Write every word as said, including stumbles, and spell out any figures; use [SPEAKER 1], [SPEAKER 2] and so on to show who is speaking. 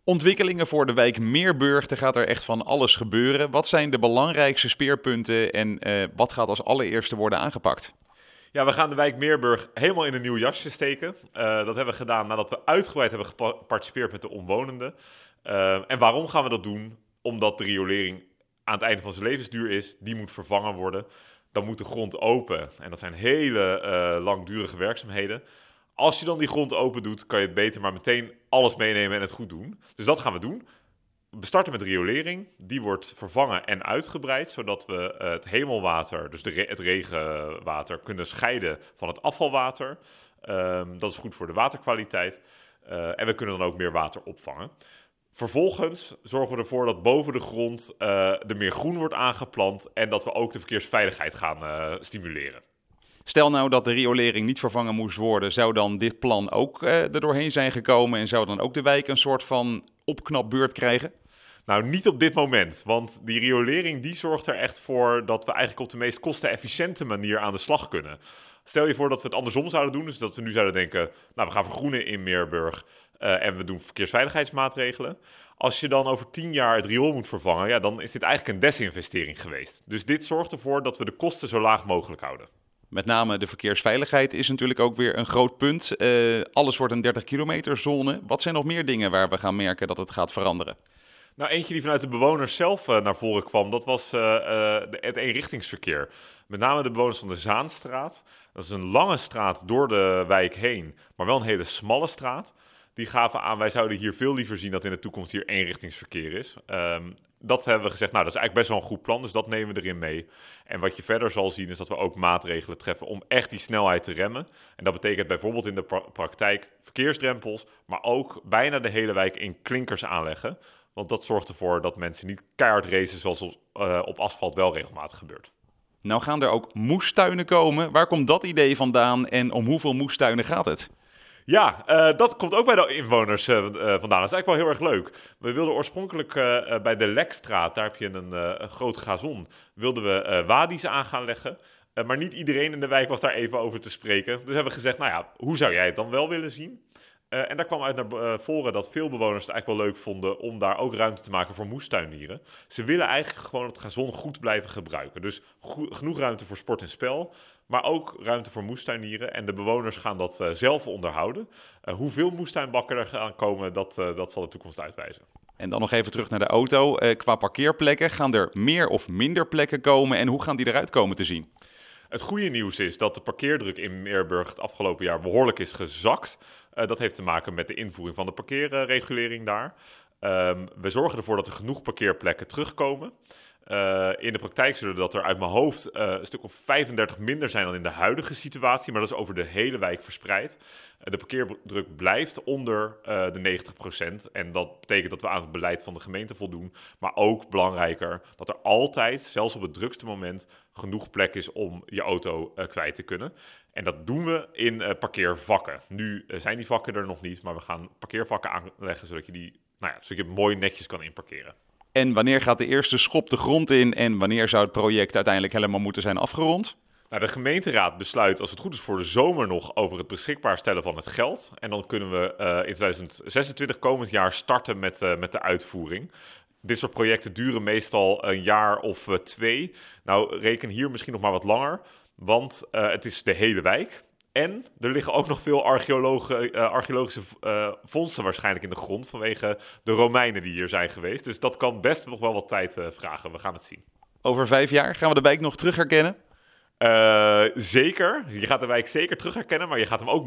[SPEAKER 1] Ontwikkelingen voor de wijk Meerburg, er gaat er echt van alles gebeuren. Wat zijn de belangrijkste speerpunten en uh, wat gaat als allereerste worden aangepakt?
[SPEAKER 2] Ja, we gaan de wijk Meerburg helemaal in een nieuw jasje steken. Uh, dat hebben we gedaan nadat we uitgebreid hebben geparticipeerd met de omwonenden. Uh, en waarom gaan we dat doen? Omdat de riolering aan het einde van zijn levensduur is. Die moet vervangen worden. Dan moet de grond open. En dat zijn hele uh, langdurige werkzaamheden. Als je dan die grond open doet, kan je het beter maar meteen alles meenemen en het goed doen. Dus dat gaan we doen. We starten met riolering. Die wordt vervangen en uitgebreid, zodat we uh, het hemelwater, dus de re- het regenwater, kunnen scheiden van het afvalwater. Um, dat is goed voor de waterkwaliteit. Uh, en we kunnen dan ook meer water opvangen. Vervolgens zorgen we ervoor dat boven de grond uh, er meer groen wordt aangeplant en dat we ook de verkeersveiligheid gaan uh, stimuleren.
[SPEAKER 1] Stel nou dat de riolering niet vervangen moest worden, zou dan dit plan ook uh, er doorheen zijn gekomen en zou dan ook de wijk een soort van opknapbeurt krijgen?
[SPEAKER 2] Nou, niet op dit moment, want die riolering die zorgt er echt voor dat we eigenlijk op de meest kostenefficiënte manier aan de slag kunnen. Stel je voor dat we het andersom zouden doen, dus dat we nu zouden denken, nou, we gaan vergroenen in Meerburg uh, en we doen verkeersveiligheidsmaatregelen. Als je dan over tien jaar het riool moet vervangen, ja, dan is dit eigenlijk een desinvestering geweest. Dus dit zorgt ervoor dat we de kosten zo laag mogelijk houden.
[SPEAKER 1] Met name de verkeersveiligheid is natuurlijk ook weer een groot punt. Uh, alles wordt een dertig kilometer zone. Wat zijn nog meer dingen waar we gaan merken dat het gaat veranderen?
[SPEAKER 2] Nou, eentje die vanuit de bewoners zelf uh, naar voren kwam, dat was uh, uh, de, het eenrichtingsverkeer. Met name de bewoners van de Zaanstraat. Dat is een lange straat door de wijk heen, maar wel een hele smalle straat. Die gaven aan, wij zouden hier veel liever zien dat in de toekomst hier eenrichtingsverkeer is. Um, dat hebben we gezegd, nou, dat is eigenlijk best wel een goed plan, dus dat nemen we erin mee. En wat je verder zal zien, is dat we ook maatregelen treffen om echt die snelheid te remmen. En dat betekent bijvoorbeeld in de pra- praktijk verkeersdrempels, maar ook bijna de hele wijk in klinkers aanleggen. Want dat zorgt ervoor dat mensen niet keihard racen zoals uh, op asfalt wel regelmatig gebeurt.
[SPEAKER 1] Nou gaan er ook moestuinen komen. Waar komt dat idee vandaan en om hoeveel moestuinen gaat het?
[SPEAKER 2] Ja, uh, dat komt ook bij de inwoners uh, uh, vandaan. Dat is eigenlijk wel heel erg leuk. We wilden oorspronkelijk uh, uh, bij de Lekstraat, daar heb je een, uh, een groot gazon, wilden we uh, wadi's aan gaan leggen. Uh, maar niet iedereen in de wijk was daar even over te spreken. Dus hebben we gezegd, nou ja, hoe zou jij het dan wel willen zien? Uh, en daar kwam uit naar uh, voren dat veel bewoners het eigenlijk wel leuk vonden om daar ook ruimte te maken voor moestuinieren. Ze willen eigenlijk gewoon het gazon goed blijven gebruiken. Dus go- genoeg ruimte voor sport en spel, maar ook ruimte voor moestuinieren. En de bewoners gaan dat uh, zelf onderhouden. Uh, hoeveel moestuinbakken er gaan komen, dat, uh, dat zal de toekomst uitwijzen.
[SPEAKER 1] En dan nog even terug naar de auto. Uh, qua parkeerplekken, gaan er meer of minder plekken komen en hoe gaan die eruit komen te zien?
[SPEAKER 2] Het goede nieuws is dat de parkeerdruk in Meerburg het afgelopen jaar behoorlijk is gezakt. Uh, dat heeft te maken met de invoering van de parkeerregulering daar. Um, we zorgen ervoor dat er genoeg parkeerplekken terugkomen. Uh, in de praktijk zullen dat er uit mijn hoofd uh, een stuk of vijfendertig minder zijn dan in de huidige situatie. Maar dat is over de hele wijk verspreid. Uh, de parkeerdruk blijft onder uh, de negentig procent. En dat betekent dat we aan het beleid van de gemeente voldoen. Maar ook belangrijker dat er altijd, zelfs op het drukste moment, genoeg plek is om je auto uh, kwijt te kunnen. En dat doen we in uh, parkeervakken. Nu uh, zijn die vakken er nog niet, maar we gaan parkeervakken aanleggen zodat je die, nou ja, zodat je mooi netjes kan inparkeren.
[SPEAKER 1] En wanneer gaat de eerste schop de grond in en wanneer zou het project uiteindelijk helemaal moeten zijn afgerond?
[SPEAKER 2] Nou, de gemeenteraad besluit, als het goed is, voor de zomer nog over het beschikbaar stellen van het geld. En dan kunnen we uh, in tweeduizend zesentwintig, komend jaar, starten met, uh, met de uitvoering. Dit soort projecten duren meestal een jaar of uh, twee. Nou, reken hier misschien nog maar wat langer, want uh, het is de hele wijk. En er liggen ook nog veel archeologe, uh, archeologische uh, vondsten waarschijnlijk in de grond vanwege de Romeinen die hier zijn geweest. Dus dat kan best nog wel wat tijd uh, vragen. We gaan het zien.
[SPEAKER 1] Over vijf jaar gaan we de wijk nog terug herkennen?
[SPEAKER 2] Uh, zeker. Je gaat de wijk zeker terug herkennen, maar je gaat hem ook